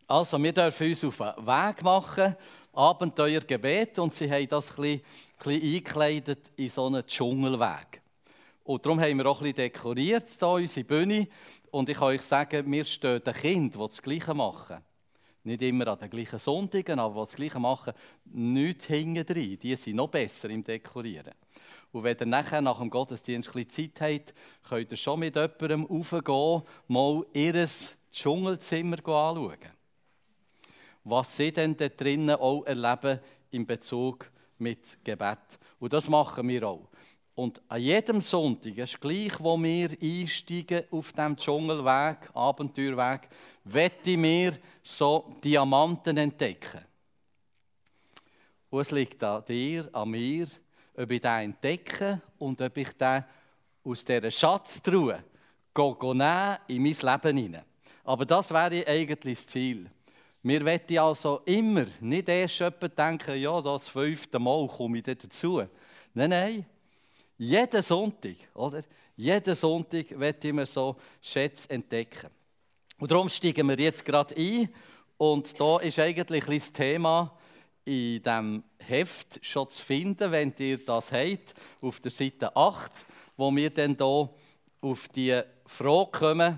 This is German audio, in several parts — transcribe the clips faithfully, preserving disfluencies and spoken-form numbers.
Also, wir dürfen uns auf den Weg machen, Abenteuergebet, und sie haben das ein bisschen, ein bisschen eingekleidet in so einen Dschungelweg. Und darum haben wir auch ein bisschen dekoriert, hier unsere Bühne. Und ich kann euch sagen, wir stehen den Kindern, die das Gleiche machen. Nicht immer an den gleichen Sonntagen, aber die das Gleiche machen, nichts hinten drin. Die sind noch besser im Dekorieren. Und wenn ihr nachher nach dem Gottesdienst ein bisschen Zeit habt, könnt ihr schon mit jemandem raufgehen, mal ihr Dschungelzimmer anschauen. Was sie denn da drinnen auch erleben in Bezug mit Gebet. Und das machen wir auch. Und an jedem Sonntag, es ist gleich, wo wir einsteigen auf diesem Dschungelweg, Abenteuerweg, möchten wir so Diamanten entdecken. Und es liegt an dir, an mir, ob ich den entdecke und ob ich den aus dieser Schatztruhe nehmen in mein Leben hinein. Aber das wäre eigentlich das Ziel. Wir wollen also immer nicht erst jemand denken, ja, das fünfte Mal komme ich dazu. Nein, nein. Jeden Sonntag, oder? Jeden Sonntag wollen wir so Schätze entdecken. Und darum steigen wir jetzt gerade ein. Und da ist eigentlich das Thema in diesem Heft schon zu finden, wenn ihr das habt, auf der Seite acht, wo wir dann hier auf die Frage kommen.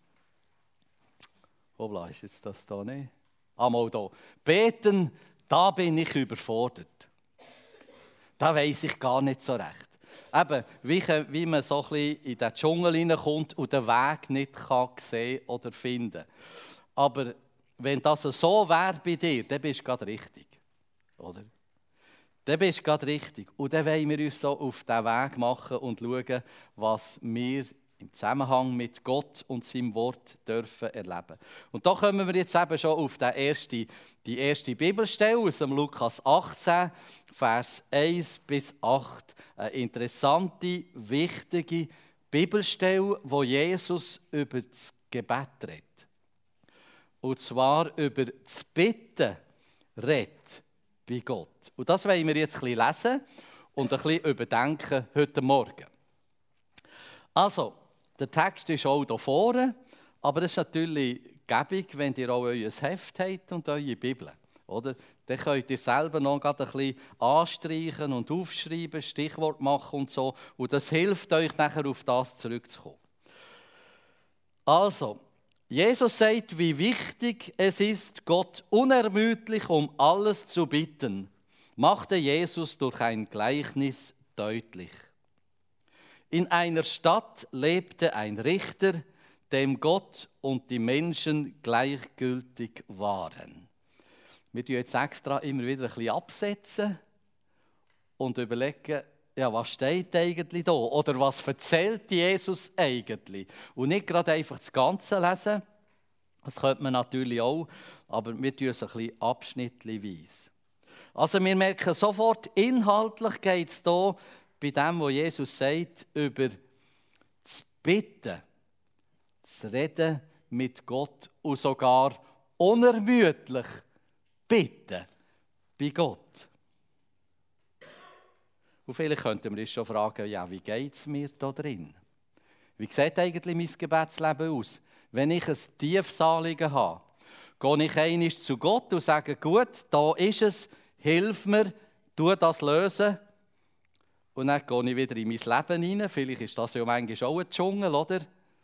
Hoppla, ist jetzt das da nicht? Einmal hier. Beten, da bin ich überfordert. Da weiss ich gar nicht so recht. Eben, wie, wie man so ein bisschen in den Dschungel hineinkommt und den Weg nicht kann sehen oder finden. Aber wenn das so wäre bei dir, dann bist du gerade richtig. Oder? Dann bist du gerade richtig. Und dann wollen wir uns so auf diesen Weg machen und schauen, was wir im Zusammenhang mit Gott und seinem Wort dürfen erleben. Und da kommen wir jetzt eben schon auf die erste, die erste Bibelstelle aus dem Lukas achtzehn, Vers eins bis acht. Eine interessante, wichtige Bibelstelle, wo Jesus über das Gebet redet. Und zwar über das Bitten redet bei Gott. Und das wollen wir jetzt ein bisschen lesen und ein bisschen überdenken heute Morgen. Also, der Text ist auch hier vorne, aber es ist natürlich gäbig, wenn ihr auch euer Heft habt und eure Bibel. Oder? Dann könnt ihr selber noch ein bisschen anstreichen und aufschreiben, Stichwort machen und so. Und das hilft euch nachher auf das zurückzukommen. Also, Jesus sagt, wie wichtig es ist, Gott unermüdlich um alles zu bitten, machte Jesus durch ein Gleichnis deutlich. In einer Stadt lebte ein Richter, dem Gott und die Menschen gleichgültig waren. Wir tun jetzt extra immer wieder ein bisschen absetzen und überlegen, ja, was steht eigentlich da? Oder was erzählt Jesus eigentlich? Und nicht gerade einfach das Ganze lesen, das könnte man natürlich auch, aber wir tun es ein bisschen abschnittweise. Also wir merken sofort, inhaltlich geht es hier bei dem, was Jesus sagt, über das Bitten, das Reden mit Gott und sogar unermüdlich bitten bei Gott. Und vielleicht könnten wir uns schon fragen, ja, wie geht es mir da drin? Wie sieht eigentlich mein Gebetsleben aus? Wenn ich ein tiefes Anliegen habe, gehe ich einmal zu Gott und sage, gut, da ist es, hilf mir, tu das lösen. Und dann gehe ich wieder in mein Leben hinein. Vielleicht ist das ja manchmal auch ein Dschungel, oder?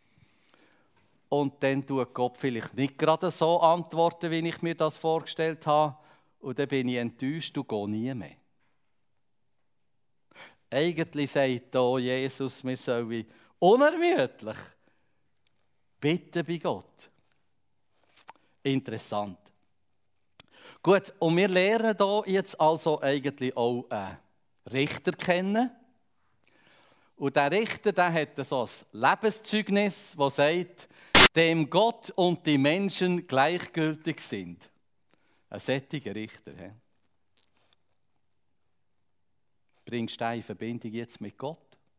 Und dann tut Gott vielleicht nicht gerade so antworten, wie ich mir das vorgestellt habe. Und dann bin ich enttäuscht und gehe nie mehr. Eigentlich sagt hier Jesus, wir sollen unermüdlich bitten bei Gott. Interessant. Gut, und wir lernen hier jetzt also eigentlich auch einen Richter kennen. Und der Richter, der hat so ein Lebenszeugnis, das sagt, dem Gott und die Menschen gleichgültig sind. Ein solcher Richter. He? Bringst du eine Verbindung jetzt mit Gott?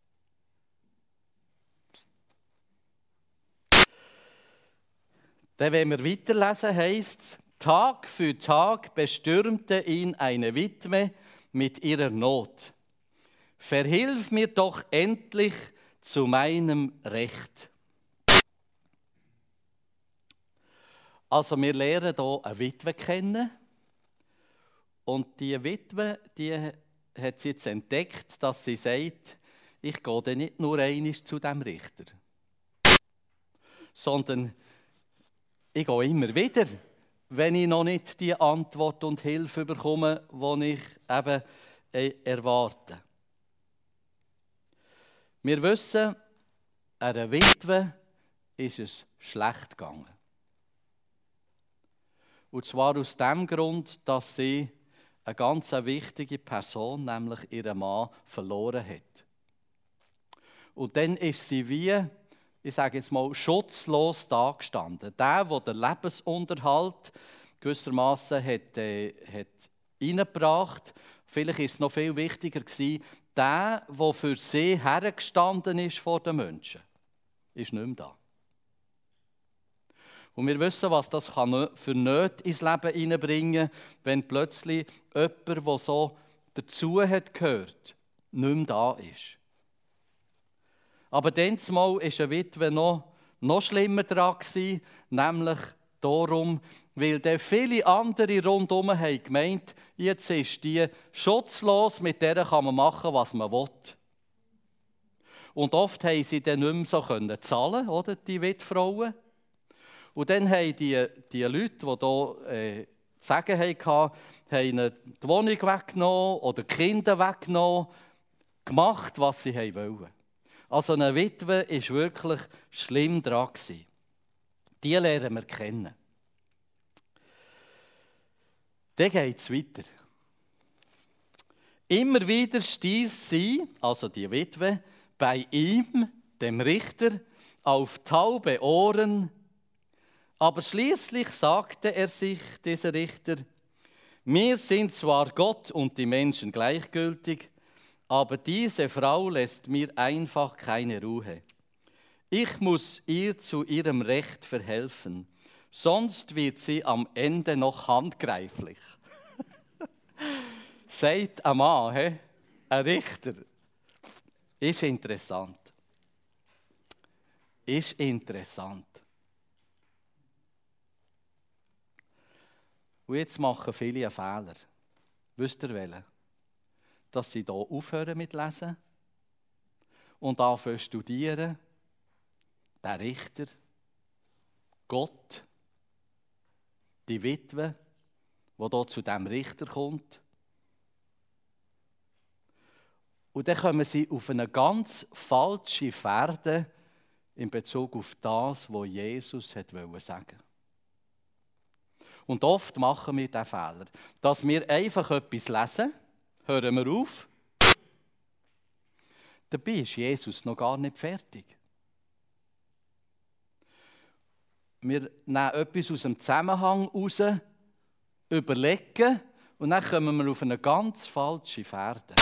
Dann, wenn wir weiterlesen, heisst es, Tag für Tag bestürmte ihn eine Witwe mit ihrer Not. Verhilf mir doch endlich zu meinem Recht. Also wir lernen hier eine Witwe kennen. Und diese Witwe, die hat sie jetzt entdeckt, dass sie sagt, ich gehe dann nicht nur einmal zu dem Richter, sondern ich gehe immer wieder, wenn ich noch nicht die Antwort und Hilfe bekomme, die ich eben erwarte. Wir wissen, einer Witwe ist es schlecht gegangen. Und zwar aus dem Grund, dass sie eine ganz wichtige Person, nämlich ihren Mann, verloren hat. Und dann ist sie wie, ich sage jetzt mal, schutzlos dagestanden. Der, der den Lebensunterhalt gewissermaßen hat, äh, hat reingebracht, vielleicht ist es noch viel wichtiger gewesen, der, der für sie hergestanden ist vor den Menschen, ist nicht mehr da. Und wir wissen, was das für Nöte ins Leben hineinbringen kann, wenn plötzlich jemand, der so dazu hat gehört, nicht mehr da ist. Aber dann war eine Witwe noch, noch schlimmer dran, nämlich darum, weil dann viele andere rundherum haben gemeint, jetzt ist die schutzlos, mit der kann man machen, was man will. Und oft haben sie dann nicht mehr so können zahlen, oder, die Witfrauen. Und dann haben die, die Leute, die hier äh, zu sagen hatten, haben ihnen die Wohnung weggenommen oder die Kinder weggenommen, gemacht, was sie wollten. Also eine Witwe war wirklich schlimm dran. Die lernen wir kennen. Dann geht es weiter. Immer wieder stieß sie, also die Witwe, bei ihm, dem Richter, auf taube Ohren. Aber schließlich sagte er sich, dieser Richter, mir sind zwar Gott und die Menschen gleichgültig, aber diese Frau lässt mir einfach keine Ruhe. Ich muss ihr zu ihrem Recht verhelfen, sonst wird sie am Ende noch handgreiflich. Sagt ein Mann, he? Ein Richter. Ist interessant. Ist interessant. Und jetzt machen viele einen Fehler. Wisst ihr welchen? Dass sie hier aufhören mit Lesen und anfangen zu studieren. Der Richter, Gott, die Witwe, die hier zu diesem Richter kommt. Und dann kommen sie auf eine ganz falsche Fährte in Bezug auf das, was Jesus sagen wollte. Und oft machen wir diesen Fehler, dass wir einfach etwas lesen, hören wir auf. Dabei ist Jesus noch gar nicht fertig. Wir nehmen etwas aus dem Zusammenhang raus, überlegen und dann kommen wir auf eine ganz falsche Fährte.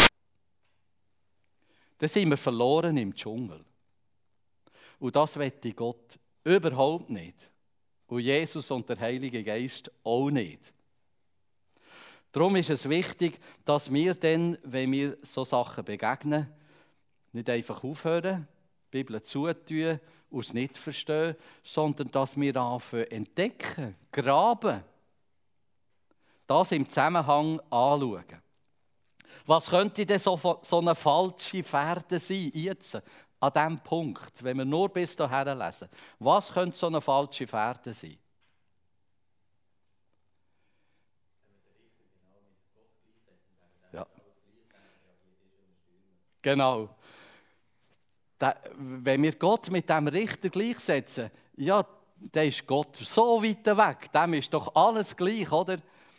Dann sind wir verloren im Dschungel. Und das möchte Gott überhaupt nicht. Und Jesus und der Heilige Geist auch nicht. Darum ist es wichtig, dass wir dann, wenn wir so Sachen begegnen, nicht einfach aufhören, die Bibel zutun und es nicht verstehen, sondern dass wir anfangen entdecken, graben, das im Zusammenhang anschauen. Was könnte denn so, so eine falsche Fährte sein, jetzt, an diesem Punkt, wenn wir nur bis dahin lesen? Was könnte so eine falsche Fährte sein? Ja. Genau. Da, wenn wir Gott mit dem Richter gleichsetzen, ja, dann ist Gott so weit weg, dem ist doch alles gleich, oder?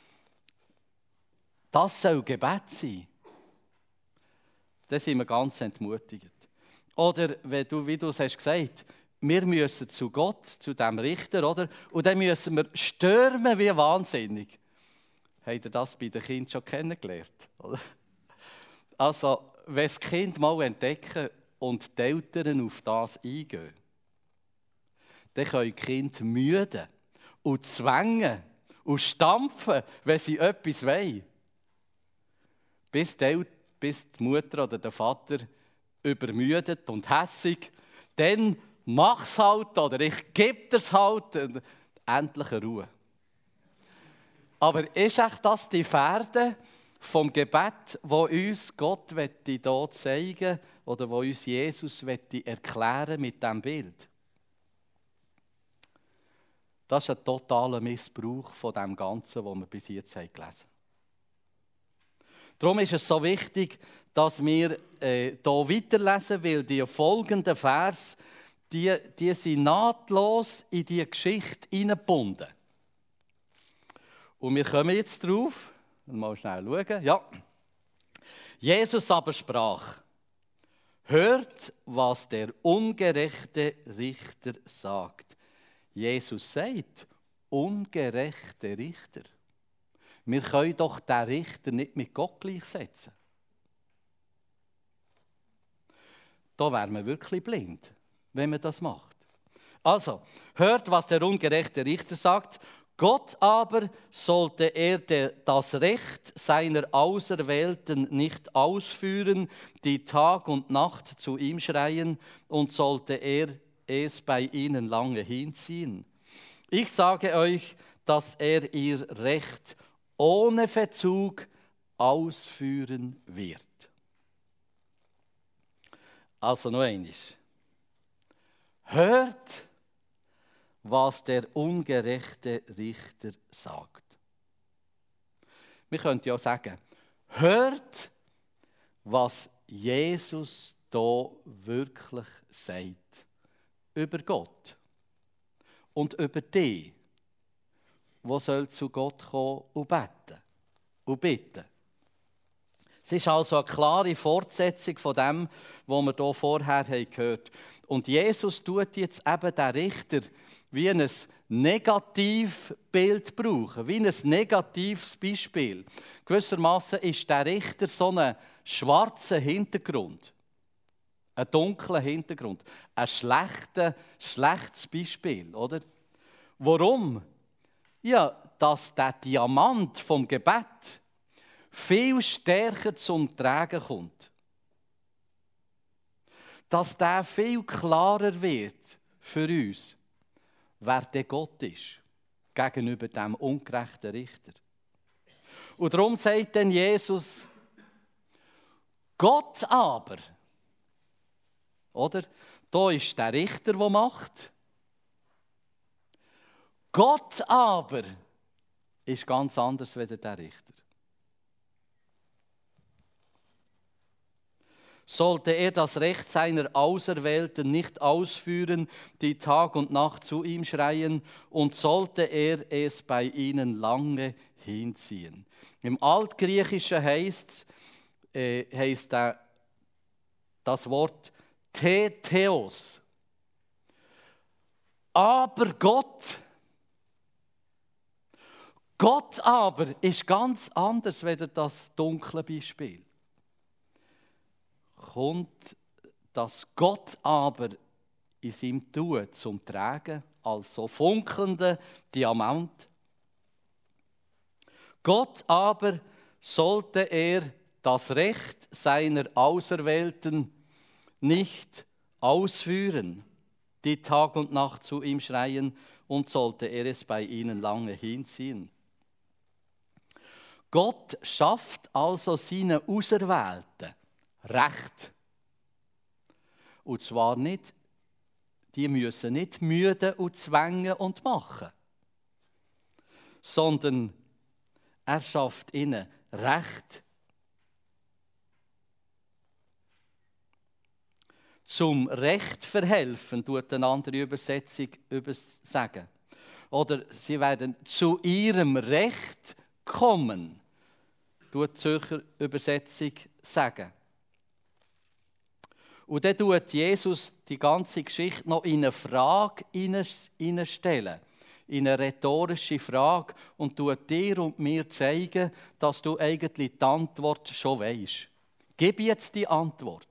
Das soll Gebet sein. Dann sind wir ganz entmutigt. Oder, wenn du, wie du es hast gesagt, wir müssen zu Gott, zu dem Richter, oder? Und dann müssen wir stürmen wie wahnsinnig. Habt ihr das bei den Kindern schon kennengelernt? Oder? Also, wenn das Kind mal entdecken und die Eltern auf das eingehen, dann können die Kinder müde und zwängen und stampfen, wenn sie etwas wollen. Bis die, El- bis die Mutter oder der Vater übermüdet und hässig, dann mach's halt oder ich gebe es halt. endlich eine Ruhe. Aber ist echt das die Fährte vom Gebet, wo uns Gott hier zeigen oder wo uns Jesus erklären mit diesem Bild? Das ist ein totaler Missbrauch von dem Ganzen, was wir bis jetzt gelesen haben. Darum ist es so wichtig, dass wir äh, hier weiterlesen, weil die folgenden Vers, die, die sind nahtlos in diese Geschichte hineingebunden. Und wir kommen jetzt drauf, mal schnell schauen. Ja. Jesus aber sprach: Hört, was der ungerechte Richter sagt. Jesus sagt, ungerechte Richter. Wir können doch den Richter nicht mit Gott gleichsetzen. Da wären wir wirklich blind, wenn man das macht. Also, hört, was der ungerechte Richter sagt. Gott aber, sollte er das Recht seiner Auserwählten nicht ausführen, die Tag und Nacht zu ihm schreien, und sollte er es bei ihnen lange hinziehen? Ich sage euch, dass er ihr Recht ohne Verzug ausführen wird. Also noch einmal. Hört, was der ungerechte Richter sagt. Wir könnten ja sagen, hört, was Jesus da wirklich sagt über Gott und über die, die soll zu Gott kommen und beten und bitten. Es ist also eine klare Fortsetzung von dem, was wir hier vorher gehört haben. Und Jesus tut jetzt eben den Richter wie ein Negativbild brauchen, wie ein negatives Beispiel. Gewissermaßen ist der Richter so ein schwarzer Hintergrund, ein dunkler Hintergrund, ein schlechter, schlechtes Beispiel, oder? Warum? Ja, dass der Diamant vom Gebet viel stärker zum Tragen kommt. Dass der viel klarer wird für uns, wer der Gott ist, gegenüber dem ungerechten Richter. Und darum sagt dann Jesus, Gott aber, oder? Da ist der Richter, der macht. Gott aber ist ganz anders als der Richter. Sollte er das Recht seiner Auserwählten nicht ausführen, die Tag und Nacht zu ihm schreien, und sollte er es bei ihnen lange hinziehen. Im Altgriechischen heißt, äh, heißt äh, das Wort Thetheos. Aber Gott, Gott aber ist ganz anders als das dunkle Beispiel. Kommt das Gott aber in seinem Tun zum Tragen als so funkelnder Diamant. Gott aber, sollte er das Recht seiner Auserwählten nicht ausführen, die Tag und Nacht zu ihm schreien, und sollte er es bei ihnen lange hinziehen. Gott schafft also seine Auserwählten Recht. Und zwar nicht, die müssen nicht müde und zwängen und machen, sondern er schafft ihnen Recht. Zum Recht verhelfen, tut eine andere Übersetzung sagen. Oder sie werden zu ihrem Recht kommen, tut die Zürcher Übersetzung sagen. Und dann tut Jesus die ganze Geschichte noch in eine Frage hineinstellen, in eine rhetorische Frage, und tut dir und mir zeigen, dass du eigentlich die Antwort schon weisst. Gib jetzt die Antwort.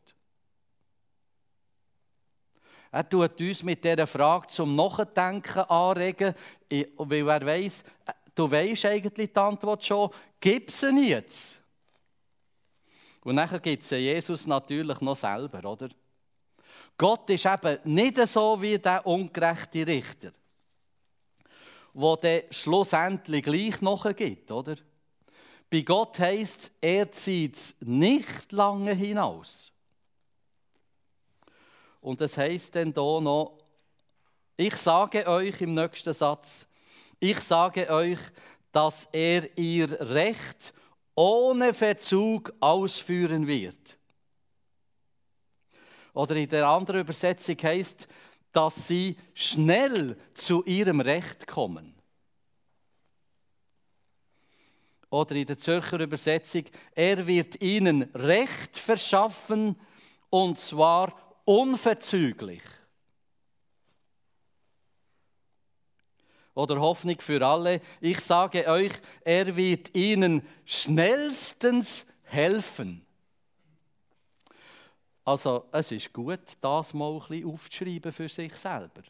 Er tut uns mit dieser Frage zum Nachdenken anregen, weil er weiss, du weisst eigentlich die Antwort schon, gib sie jetzt. Und nachher gibt es Jesus natürlich noch selber, oder? Gott ist eben nicht so wie der ungerechte Richter. wo der schlussendlich gleich nachgibt, oder? Bei Gott heisst es, er zieht es nicht lange hinaus. Und es heisst dann hier noch, ich sage euch im nächsten Satz, ich sage euch, dass er ihr Recht ohne Verzug ausführen wird. Oder in der anderen Übersetzung heisst, dass sie schnell zu ihrem Recht kommen. Oder in der Zürcher Übersetzung, er wird ihnen Recht verschaffen, und zwar unverzüglich. Oder Hoffnung für alle, ich sage euch, er wird ihnen schnellstens helfen. Also es ist gut, das mal ein bisschen aufzuschreiben für sich selber.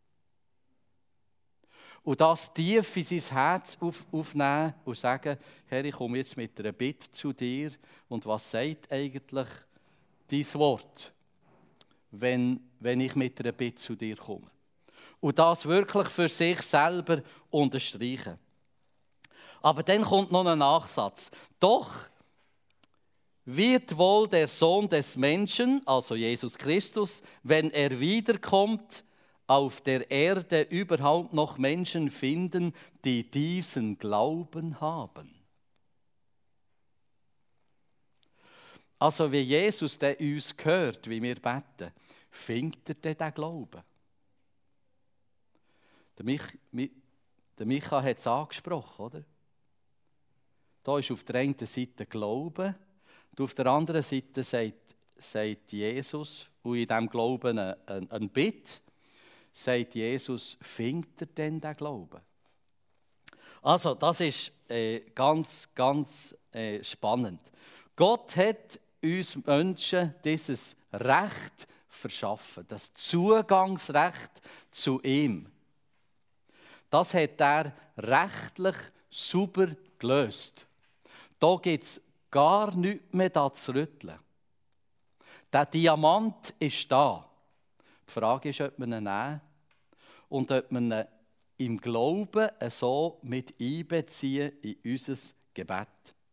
Und das tief in sein Herz auf, aufnehmen und sagen, Herr, ich komme jetzt mit einer Bitte zu dir. Und was sagt eigentlich dein Wort, wenn, wenn ich mit einer Bitte zu dir komme? Und das wirklich für sich selber unterstreichen. Aber dann kommt noch ein Nachsatz. Doch wird wohl der Sohn des Menschen, also Jesus Christus, wenn er wiederkommt, auf der Erde überhaupt noch Menschen finden, die diesen Glauben haben. Also wie Jesus der uns hört, wie wir beten, findet er denn den Glauben? Der, Mich, der Micha hat es angesprochen, oder? Da ist auf der einen Seite Glauben, und auf der anderen Seite sagt, sagt Jesus, und in diesem Glauben ein, ein, ein Bitt, sagt Jesus, findet er denn den Glauben? Also, das ist äh, ganz, ganz äh, spannend. Gott hat uns Menschen dieses Recht verschaffen, das Zugangsrecht zu ihm. Das hat er rechtlich sauber gelöst. Da gibt es gar nichts mehr da zu rütteln. Der Diamant ist da. Die Frage ist, ob wir ihn nehmen und ob wir ihn im Glauben so mit einbeziehen in unser Gebet.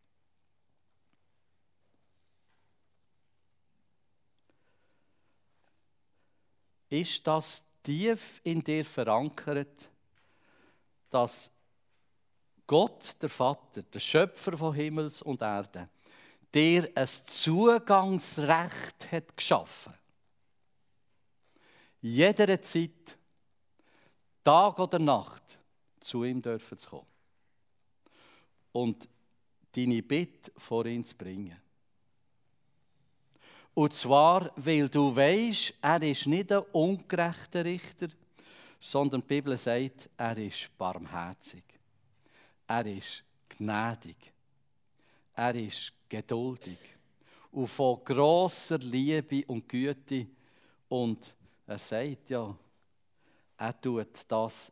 Ist das tief in dir verankert, dass Gott, der Vater, der Schöpfer von Himmels und Erde, dir ein Zugangsrecht hat geschaffen? Jederzeit, Tag oder Nacht, zu ihm dürfen zu kommen. Und deine Bitte vor ihn zu bringen. Und zwar, weil du weisst, er ist nicht ein ungerechter Richter, sondern die Bibel sagt, er ist barmherzig. Er ist gnädig. Er ist geduldig. Und von grosser Liebe und Güte. Und er sagt ja, er tut das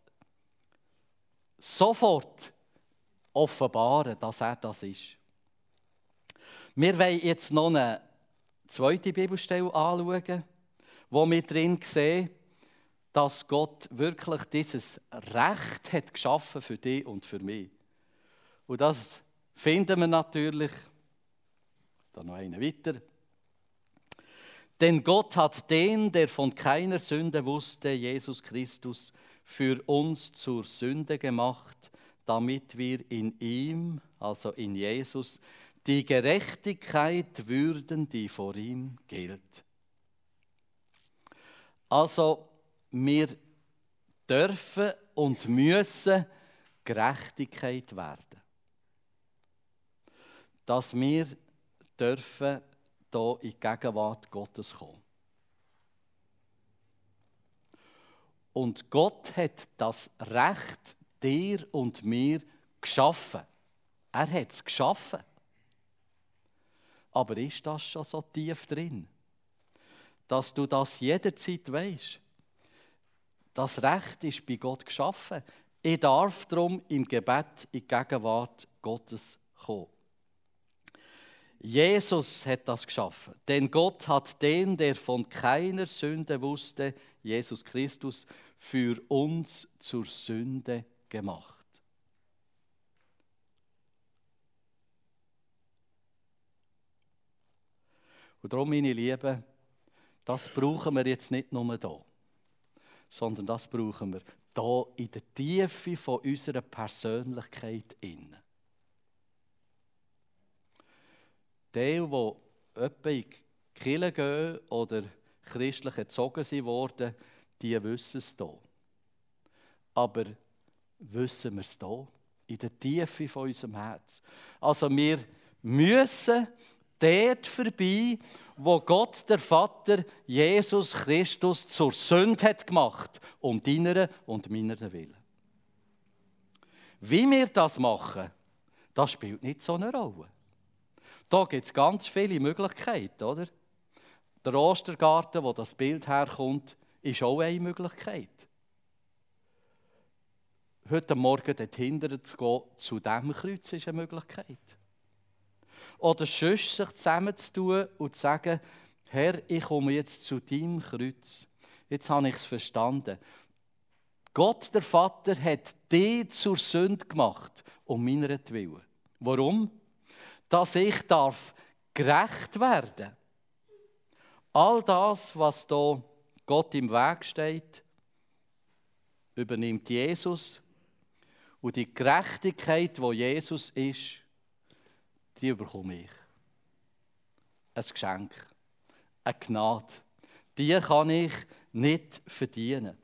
sofort offenbaren, dass er das ist. Wir wollen jetzt noch eine zweite Bibelstelle anschauen, wo wir drin sehen, dass Gott wirklich dieses Recht hat geschaffen für dich und für mich. Und das finden wir natürlich, da noch eine weiter. Denn Gott hat den, der von keiner Sünde wusste, Jesus Christus, für uns zur Sünde gemacht, damit wir in ihm, also in Jesus, die Gerechtigkeit würden, die vor ihm gilt. Also, wir dürfen und müssen Gerechtigkeit werden. Dass wir dürfen hier in die Gegenwart Gottes kommen. Und Gott hat das Recht dir und mir geschaffen. Er hat es geschaffen. Aber ist das schon so tief drin, dass du das jederzeit weisst? Das Recht ist bei Gott geschaffen. Ich darf darum im Gebet in die Gegenwart Gottes kommen. Jesus hat das geschaffen. Denn Gott hat den, der von keiner Sünde wusste, Jesus Christus, für uns zur Sünde gemacht. Und darum, meine Lieben, das brauchen wir jetzt nicht nur hier, sondern das brauchen wir hier in der Tiefe von unserer Persönlichkeit innen. Die, die etwa in die Kirche gehen oder christlich erzogen wurden, die wissen es hier. Aber wissen wir es hier? In der Tiefe von unserem Herz. Also wir müssen dort vorbei, wo Gott, der Vater, Jesus Christus zur Sünde hat gemacht, um deiner und meiner Willen. Wie wir das machen, das spielt nicht so eine Rolle. Da gibt es ganz viele Möglichkeiten, oder? Der Ostergarten, wo das Bild herkommt, ist auch eine Möglichkeit. Heute Morgen dort hinten zu gehen, zu diesem Kreuz, ist eine Möglichkeit. Oder sonst sich zusammenzutun und zu sagen, Herr, ich komme jetzt zu deinem Kreuz. Jetzt habe ich es verstanden. Gott, der Vater, hat dich zur Sünde gemacht, um meinetwillen. Warum? Dass ich darf gerecht werden. All das, was da Gott im Weg steht, übernimmt Jesus. Und die Gerechtigkeit, die Jesus ist, die bekomme ich. Ein Geschenk, eine Gnade. Die kann ich nicht verdienen.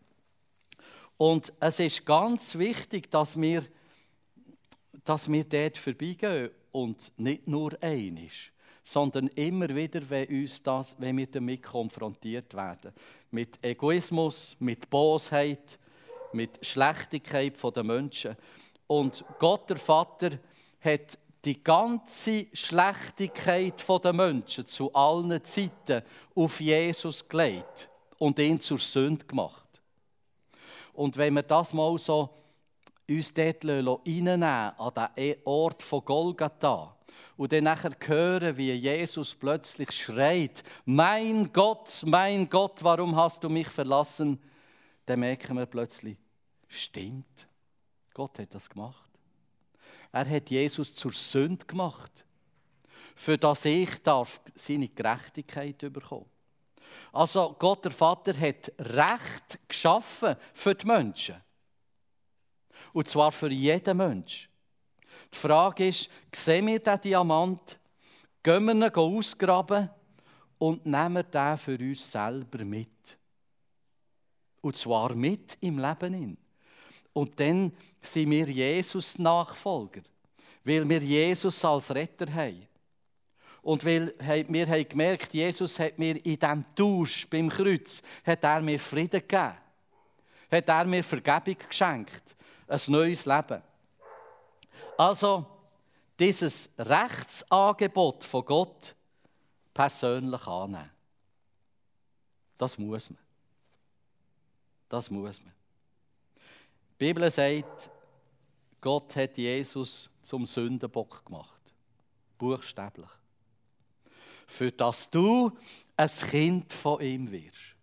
Und es ist ganz wichtig, dass wir, dass wir dort vorbeigehen und nicht nur einmal, sondern immer wieder, wenn, uns das, wenn wir damit konfrontiert werden. Mit Egoismus, mit Bosheit, mit Schlechtigkeit der Menschen. Und Gott, der Vater, hat die ganze Schlechtigkeit der Menschen zu allen Zeiten auf Jesus gelegt und ihn zur Sünde gemacht. Und wenn wir das mal so uns dort reinnehmen, an den Ort von Golgatha, und dann nachher hören, wie Jesus plötzlich schreit, mein Gott, mein Gott, warum hast du mich verlassen? Dann merken wir plötzlich, stimmt, Gott hat das gemacht. Er hat Jesus zur Sünde gemacht, für das ich darf seine Gerechtigkeit bekommen. Also Gott, der Vater, hat Recht geschaffen für die Menschen. Und zwar für jeden Menschen. Die Frage ist, sehen wir diesen Diamant, gehen wir ihn ausgraben und nehmen den für uns selber mit. Und zwar mit im Leben hin. Und dann sind wir Jesus-Nachfolger, weil wir Jesus als Retter haben. Und weil wir haben gemerkt, Jesus hat mir in diesem Tausch beim Kreuz hat er mir Frieden gegeben. Hat er mir Vergebung geschenkt. Ein neues Leben. Also, dieses Rechtsangebot von Gott persönlich annehmen. Das muss man. Das muss man. Die Bibel sagt, Gott hat Jesus zum Sündenbock gemacht. Buchstäblich. Für dass du ein Kind von ihm wirst.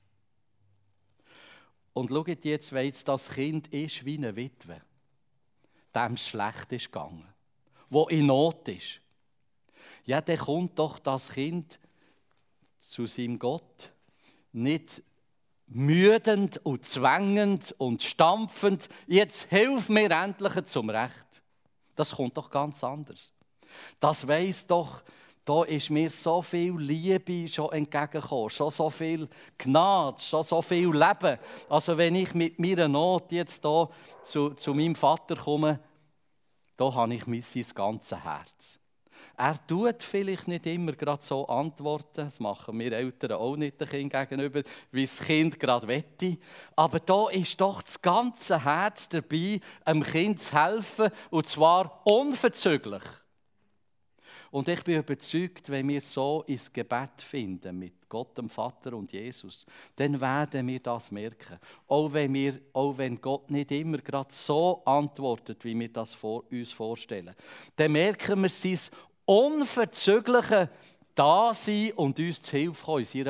Und schaut jetzt, wenn jetzt das Kind ist wie eine Witwe, dem es schlecht ist gegangen, wo in Not ist. Ja, dann kommt doch das Kind zu seinem Gott nicht müdend und zwängend und stampfend, jetzt hilf mir endlich zum Recht. Das kommt doch ganz anders. Das weiss doch, da ist mir so viel Liebe schon entgegengekommen, schon so viel Gnade, schon so viel Leben. Also wenn ich mit meiner Not jetzt hier zu, zu meinem Vater komme, da habe ich sein ganzes Herz. Er tut vielleicht nicht immer gerade so antworten, das machen wir Eltern auch nicht dem Kind gegenüber, wie das Kind gerade wette. Aber da ist doch das ganze Herz dabei, einem Kind zu helfen, und zwar unverzüglich. Und ich bin überzeugt, wenn wir so ins Gebet finden mit Gott, dem Vater und Jesus, dann werden wir das merken. Auch wenn, wir, auch wenn Gott nicht immer gerade so antwortet, wie wir das vor, uns vorstellen. Dann merken wir sein unverzügliche Dasein und uns zu Hilfe kommen in seiner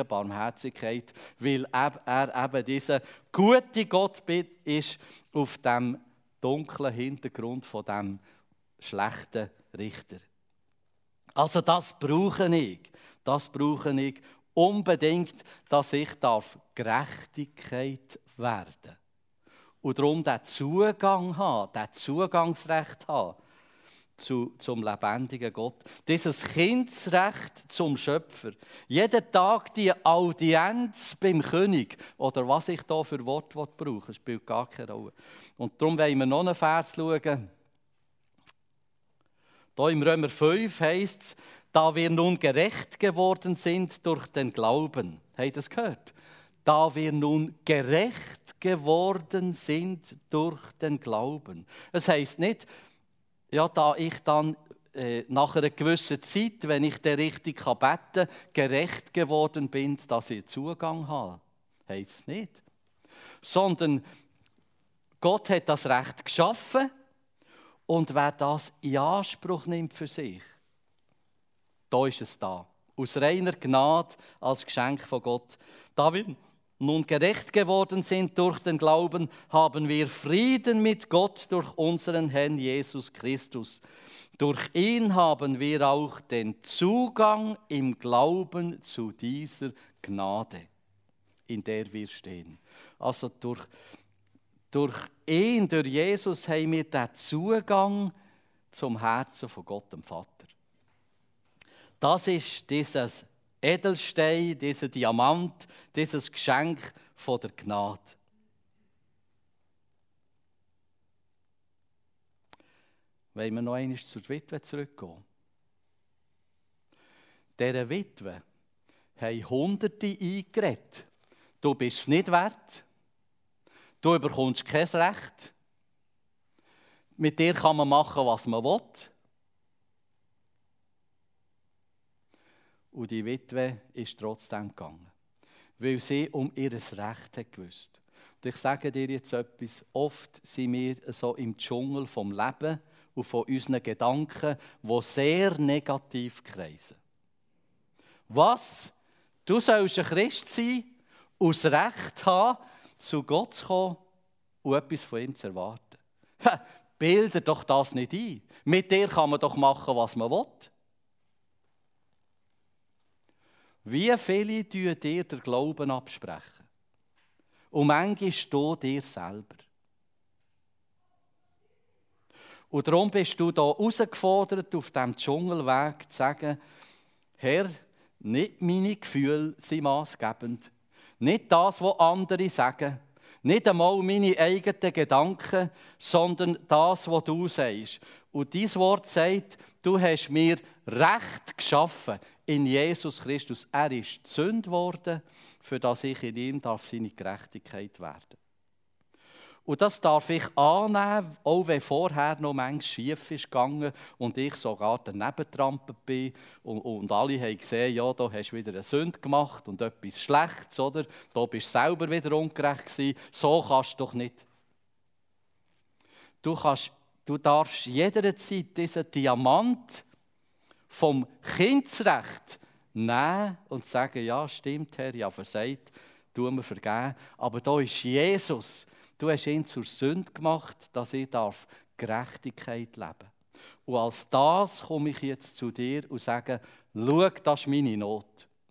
dunklen Hintergrund von dem schlechten Richter. Also das brauche ich. Das brauche ich unbedingt, dass ich darf Gerechtigkeit werden darf. Und darum den Zugang haben, den Zugangsrecht haben zu, zum lebendigen Gott. Dieses Kindsrecht zum Schöpfer. Jeden Tag die Audienz beim König. Oder was ich da für Wort brauche, spielt gar keine Rolle. Und darum wollen wir noch einen Vers schauen. Hier im Römer fünf heisst es, da wir nun gerecht geworden sind durch den Glauben. Habt ihr das gehört? Da wir nun gerecht geworden sind durch den Glauben. Es heisst nicht, ja, da ich dann äh, nach einer gewissen Zeit, wenn ich den richtig beten kann, gerecht geworden bin, dass ich Zugang habe. Heisst es nicht. Sondern Gott hat das Recht geschaffen und wer das in Anspruch nimmt für sich, da ist es da. Aus reiner Gnade als Geschenk von Gott. Da wir nun gerecht geworden sind durch den Glauben, haben wir Frieden mit Gott durch unseren Herrn Jesus Christus. Durch ihn haben wir auch den Zugang im Glauben zu dieser Gnade, in der wir stehen. Also durch, durch ihn, durch Jesus, haben wir den Zugang zum Herzen von Gott, dem Vater. Das ist dieses Edelstein, dieser Diamant, dieses Geschenk von der Gnade. Wollen wir noch einmal zur Witwe zurückgehen? Dieser Witwe haben Hunderte eingeredet. Du bist es nicht wert. Du bekommst kein Recht. Mit dir kann man machen, was man will. Und die Witwe ist trotzdem gegangen, weil sie um ihr Recht hat gewusst. Und ich sage dir jetzt etwas, oft sind wir so im Dschungel vom Leben und von unseren Gedanken, die sehr negativ kreisen. Was? Du sollst ein Christ sein, aus Recht haben, zu Gott zu kommen und etwas von ihm zu erwarten. Bilde doch das nicht ein. Mit dir kann man doch machen, was man will. Wie viele tun dir den Glauben absprechen? Und manchmal du dir selber. Und darum bist du hier herausgefordert, auf diesem Dschungelweg zu sagen, Herr, nicht meine Gefühle sind maßgebend, nicht das, was andere sagen, nicht einmal meine eigenen Gedanken, sondern das, was du sagst. Und dein Wort sagt, du hast mir Recht geschaffen in Jesus Christus. Er ist die Sünde geworden, für das ich in ihm darf seine Gerechtigkeit werden. Und das darf ich annehmen, auch wenn vorher noch manchmal schief ist gegangen und ich sogar daneben getrampelt bin und, und alle haben gesehen, ja, da hast du wieder eine Sünde gemacht und etwas Schlechtes, oder? Da bist du selber wieder ungerecht gewesen. So kannst du doch nicht. Du, kannst, du darfst jederzeit diesen Diamant vom Kindsrecht nehmen und sagen, ja, stimmt, Herr, ja, versagt, tu mir vergeben. Aber da ist Jesus. Du hast ihn zur Sünde gemacht, dass ich darf Gerechtigkeit leben darf. Und als das komme ich jetzt zu dir und sage, schau, das ist meine Not.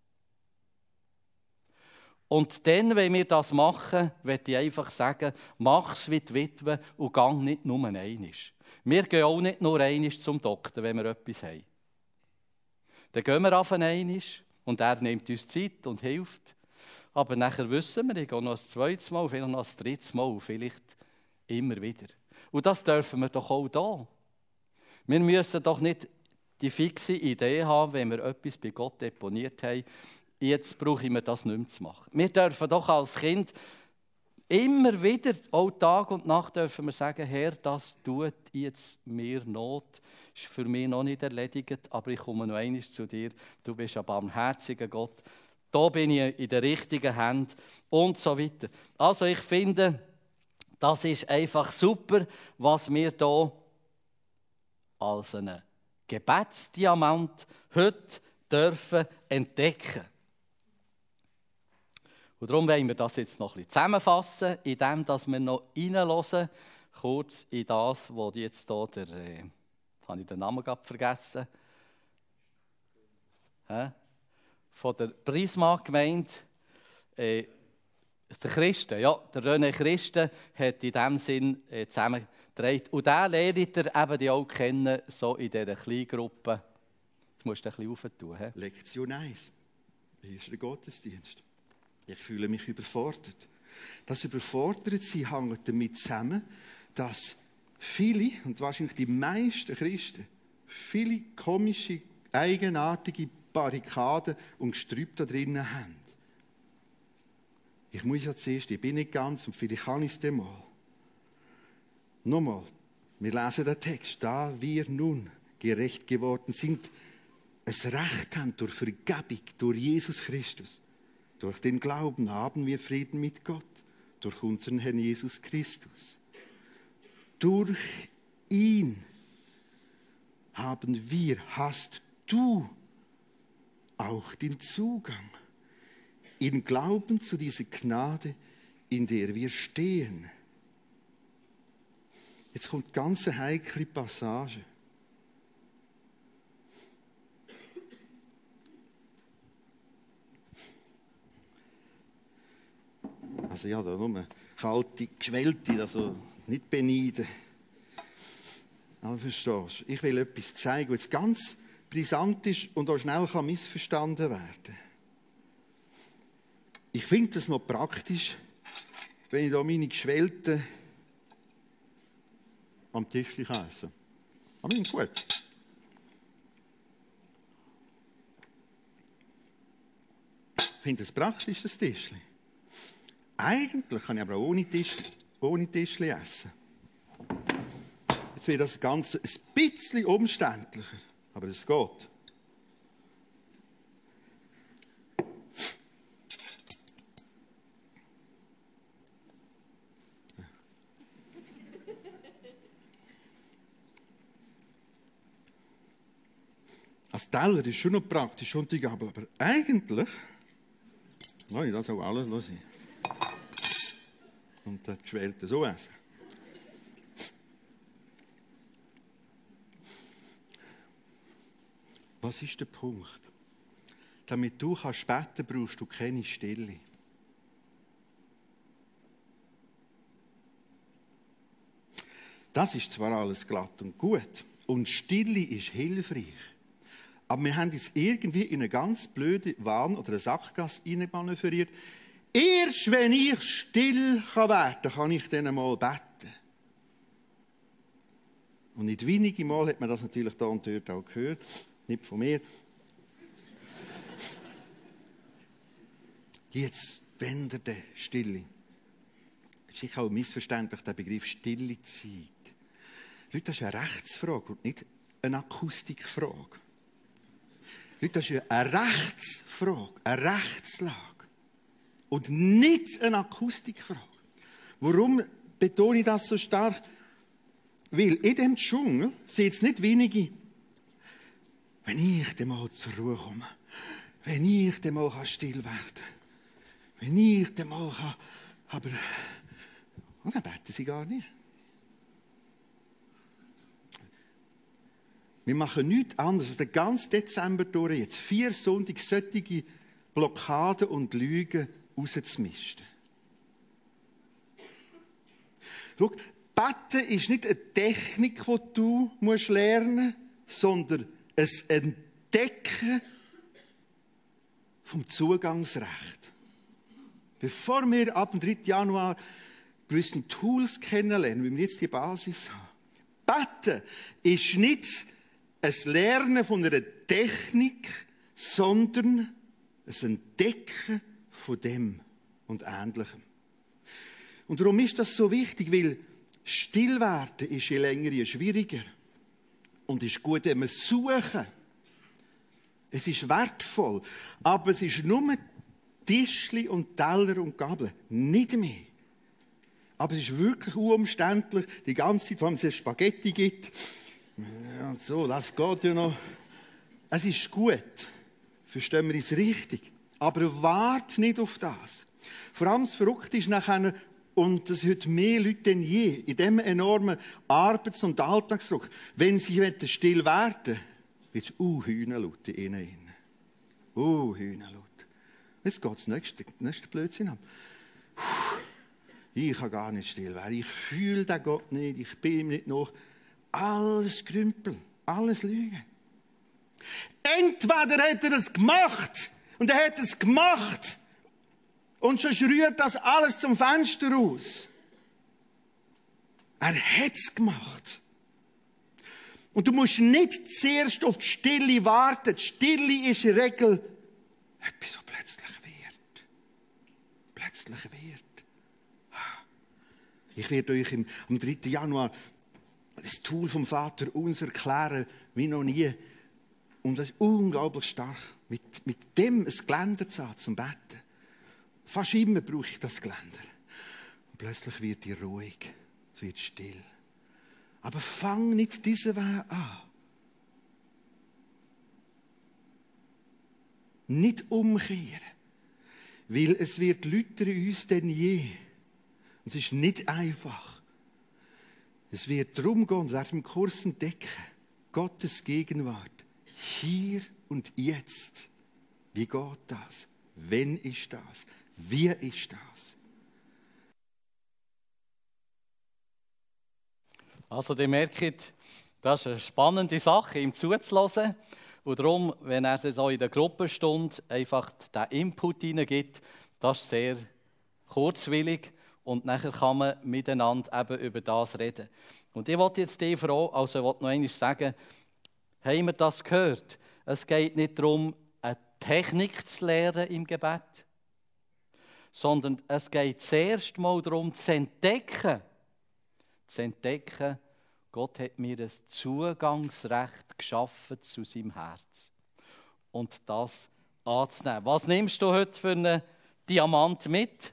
Und dann, wenn wir das machen, möchte ich einfach sagen, mach es wie die Witwe und gang nicht nur einmal. Wir gehen auch nicht nur einmal zum Doktor, wenn wir etwas haben. Dann gehen wir auf einmal und er nimmt uns Zeit und hilft. Aber nachher wissen wir, ich gehe noch ein zweites Mal, vielleicht noch ein drittes Mal, vielleicht immer wieder. Und das dürfen wir doch auch da. Wir müssen doch nicht die fixe Idee haben, wenn wir etwas bei Gott deponiert haben, jetzt brauche ich mir das nicht mehr zu machen. Wir dürfen doch als Kind immer wieder, auch Tag und Nacht, dürfen wir sagen, Herr, das tut jetzt mir Not. Ist für mich noch nicht erledigt, aber ich komme noch einmal zu dir. Du bist ein barmherziger Gott. Da bin ich in der richtigen Hand und so weiter. Also ich finde, das ist einfach super, was wir hier als einen Gebetsdiamant heute dürfen entdecken. Und darum wollen wir das jetzt noch ein bisschen zusammenfassen, indem wir noch reinhören kurz in das, wo jetzt hier der, äh, jetzt habe ich den Namen gerade vergessen, Hä? von der Prisma-Gemeinde, äh, der Christen, ja, der René Christen hat in diesem Sinn äh, zusammengetragen. Und den lernt ihr eben die auch kennen, so in dieser Kleingruppe. Jetzt musst du ein bisschen aufentun. He? Lektion eins. Erster Gottesdienst. Ich fühle mich überfordert. Das Überfordertsein hängt damit zusammen, dass viele, und wahrscheinlich die meisten Christen, viele komische, eigenartige Barrikaden und Gestrüpp da drinnen haben. Ich muss ja zuerst, ich bin nicht ganz, und vielleicht kann ich es dann mal. Nochmal, wir lesen den Text, da wir nun gerecht geworden sind, ein Recht haben durch Vergebung, durch Jesus Christus. Durch den Glauben haben wir Frieden mit Gott, durch unseren Herrn Jesus Christus. Durch ihn haben wir, hast du auch den Zugang in Glauben zu dieser Gnade, in der wir stehen. Jetzt kommt ganz eine heikle Passage. Also ja, da nur kalte, geschwellte, also nicht beneiden. Aber verstehst du? Ich will etwas zeigen, was jetzt ganz brisant ist und auch schnell kann missverstanden werden. Ich finde das noch praktisch, wenn ich da meine Geschwellten am Tisch essen kann. Aber nicht gut. Ich finde das praktisch, das Tischchen. Eigentlich kann ich aber auch ohne Tischchen, ohne Tischchen essen. Jetzt wird das Ganze ein bisschen umständlicher, aber es geht. Als Teller ist schon noch praktisch und die Gabel, aber eigentlich, nein, das auch alles lassen. Und das Geschwellte so essen. Was ist der Punkt? Damit du kannst beten, brauchst du keine Stille. Das ist zwar alles glatt und gut und Stille ist hilfreich. Aber wir haben uns irgendwie in eine ganz blöde Wahn oder eine Sackgasse hineinmanövriert. Erst wenn ich still werden kann, kann ich dann mal beten. Und nicht wenige Mal hat man das natürlich da und dort auch gehört. Nicht von mir. Jetzt wendete Stille. Das ist sicher auch missverständlich, der Begriff Stille Zeit. Leute, das ist eine Rechtsfrage und nicht eine Akustikfrage. Leute, das ist eine Rechtsfrage, eine Rechtslage. Und nicht eine Akustikfrage. Warum betone ich das so stark? Weil in diesem Dschungel sind es nicht wenige, wenn ich dann mal zur Ruhe komme, wenn ich dann mal still werden kann, wenn ich dann mal kann, aber und dann beten sie gar nicht. Wir machen nichts anderes als den ganzen Dezember durch, jetzt vier Sonntage solche Blockaden und Lügen rauszumisten. Schau, beten ist nicht eine Technik, die du lernen musst, sondern ein Entdecken vom Zugangsrecht. Bevor wir ab dem dritten Januar gewisse Tools kennenlernen, wie wir jetzt die Basis haben. Beten ist nicht ein Lernen von einer Technik, sondern ein Entdecken von dem und Ähnlichem. Und darum ist das so wichtig, weil still werden ist je länger, je schwieriger. Und es ist gut, wenn wir suchen. Es ist wertvoll. Aber es ist nur Tischli und Teller und Gabel. Nicht mehr. Aber es ist wirklich unumständlich, die ganze Zeit, wenn es Spaghetti gibt. Ja, und so, das geht ja noch. Es ist gut. Verstehen wir es richtig. Aber wart nicht auf das. Vor allem das Verrückte ist nachher, Und das heute mehr Leute denn je, in diesem enormen Arbeits- und Alltagsdruck, wenn sie still werden, wird es uh, Hühnerlaut in ihnen. Uh, Hühnerlaut. Jetzt geht das nächste, nächste Blödsinn an. Ich kann gar nicht still werden. Ich fühle den Gott nicht. Ich bin ihm nicht nach. Alles Grümpel. Alles Lügen. Entweder hat er das gemacht. Und er hat es gemacht. Und schon rührt das alles zum Fenster raus. Er hat es gemacht. Und du musst nicht zuerst auf die Stille warten. Die Stille ist in der Regel etwas, so plötzlich wird. Plötzlich wird. Ich werde euch im, am dritten Januar das Tool vom Vater uns erklären, wie noch nie. Und das ist unglaublich stark. Mit, mit dem ein Geländer zu haben, zum Betten. Fast immer brauche ich das Geländer. Und plötzlich wird ich ruhig. Es wird still. Aber fang nicht diesen Weg an. Nicht umkehren. Weil es wird lauter in uns denn je. Es ist nicht einfach. Es wird darum gehen, das im Kurs entdecken, Gottes Gegenwart. Hier und jetzt. Wie geht das? Wann ist das? Wie ist das? Also, ihr merkt, das ist eine spannende Sache, ihm zuzuhören. Und darum, wenn er so in der Gruppenstunde einfach den Input hineingibt, das ist sehr kurzwillig. Und nachher kann man miteinander eben über das reden. Und ich wollte jetzt die Frage, also ich wollte noch einmal sagen, haben wir das gehört? Es geht nicht darum, eine Technik zu lernen im Gebet, sondern es geht zuerst mal darum, zu entdecken. Zu entdecken, Gott hat mir ein Zugangsrecht geschaffen zu seinem Herz. Und das anzunehmen. Was nimmst du heute für einen Diamant mit?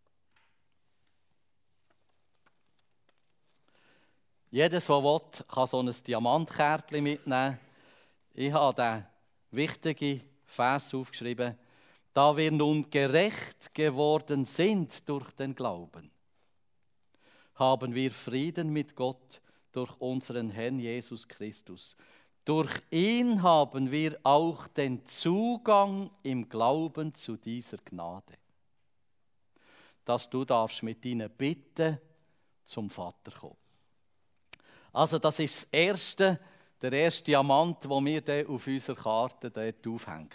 Jedes, der will, kann so ein Diamantkärtchen mitnehmen. Ich habe den wichtigen Vers aufgeschrieben. Da wir nun gerecht geworden sind durch den Glauben, haben wir Frieden mit Gott durch unseren Herrn Jesus Christus. Durch ihn haben wir auch den Zugang im Glauben zu dieser Gnade, dass du darfst mit deinen Bitten zum Vater kommen. Also das ist das erste, der erste Diamant, den wir dann auf unserer Karte dort aufhängen.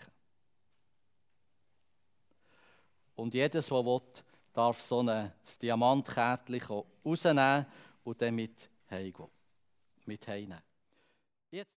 Und jedes, der will, darf so ein Diamantkärtchen rausnehmen und dann mit heimgehen. Mit heimnehmen. Jetzt